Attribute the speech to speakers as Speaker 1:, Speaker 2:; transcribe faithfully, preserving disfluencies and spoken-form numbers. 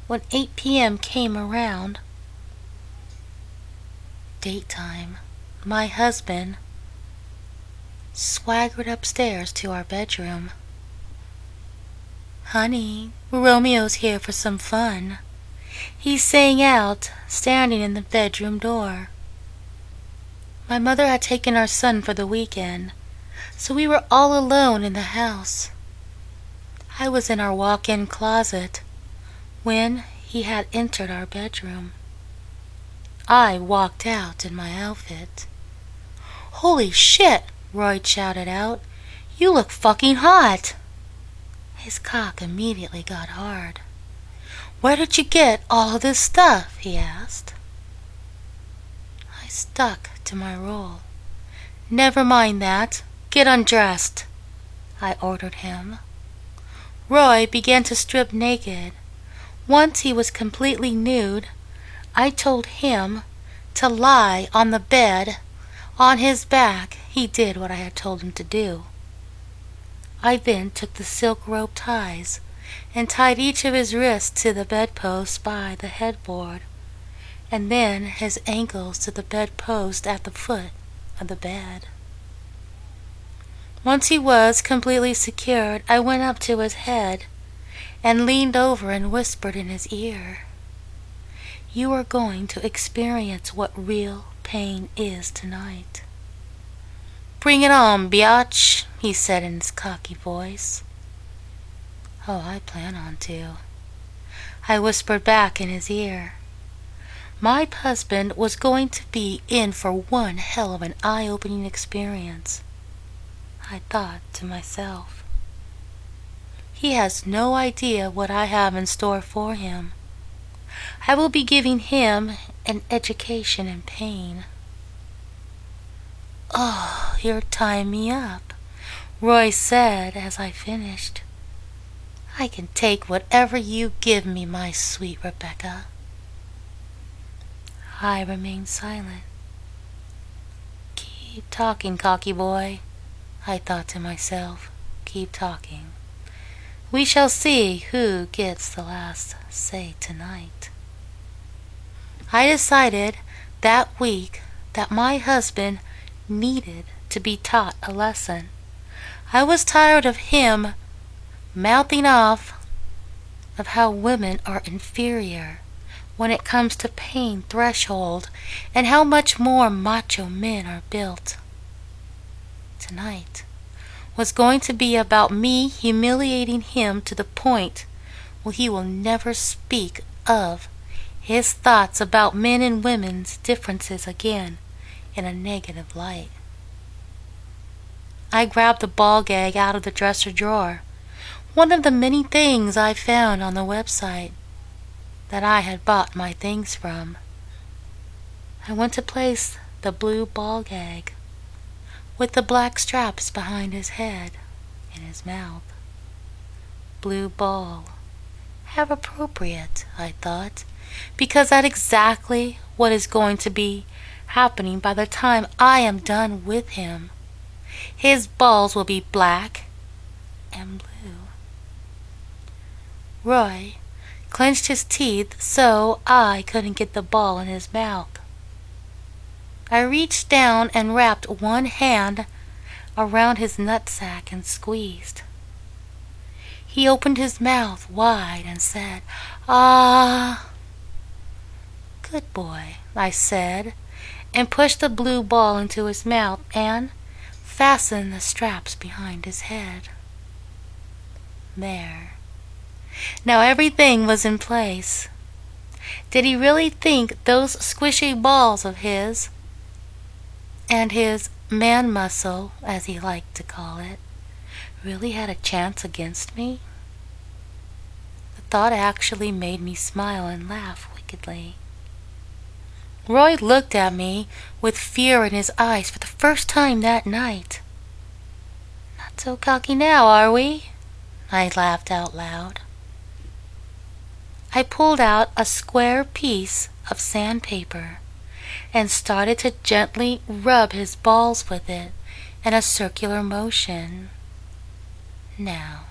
Speaker 1: when eight p m came around, date time, my husband swaggered upstairs to our bedroom. "Honey, Romeo's here for some fun," he sang out, standing in the bedroom door. My mother had taken our son for the weekend, so we were all alone in the house. I was in our walk-in closet when he had entered our bedroom. I walked out in my outfit. "Holy shit!" Roy shouted out. "You look fucking hot!" His cock immediately got hard. "Where did you get all of this stuff?" he asked. I stuck to my role. "Never mind that. Get undressed," I ordered him. Roy began to strip naked. Once he was completely nude, I told him to lie on the bed. On his back, he did what I had told him to do. I then took the silk rope ties and tied each of his wrists to the bedpost by the headboard, and then his ankles to the bedpost at the foot of the bed. Once he was completely secured, I went up to his head and leaned over and whispered in his ear, "You are going to experience what real pain is tonight." "Bring it on, biatch," he said in his cocky voice. "Oh, I plan on to," I whispered back in his ear. My husband was going to be in for one hell of an eye-opening experience, I thought to myself. He has no idea what I have in store for him. I will be giving him an education in pain. "Oh, you're tying me up," Roy said as I finished. "I can take whatever you give me, my sweet Rebecca." I remained silent. "Keep talking, cocky boy," I thought to myself. "Keep talking. We shall see who gets the last say tonight." I decided that week that my husband needed to be taught a lesson. I was tired of him mouthing off of how women are inferior when it comes to pain threshold and how much more macho men are built. Tonight was going to be about me humiliating him to the point where he will never speak of his thoughts about men and women's differences again in a negative light. I grabbed the ball gag out of the dresser drawer, one of the many things I found on the website that I had bought my things from. I went to place the blue ball gag with the black straps behind his head in his mouth. Blue ball. How appropriate, I thought, because that's exactly what is going to be happening by the time I am done with him. His balls will be black and blue. Roy clenched his teeth so I couldn't get the ball in his mouth. I reached down and wrapped one hand around his nutsack and squeezed. He opened his mouth wide and said, "Ah." "Good boy," I said, and pushed the blue ball into his mouth and fastened the straps behind his head. There. Now everything was in place. Did he really think those squishy balls of his and his man muscle, as he liked to call it, really had a chance against me? The thought actually made me smile and laugh wickedly. Roy looked at me with fear in his eyes for the first time that night. "Not so cocky now, are we?" I laughed out loud. I pulled out a square piece of sandpaper and started to gently rub his balls with it in a circular motion. "Now,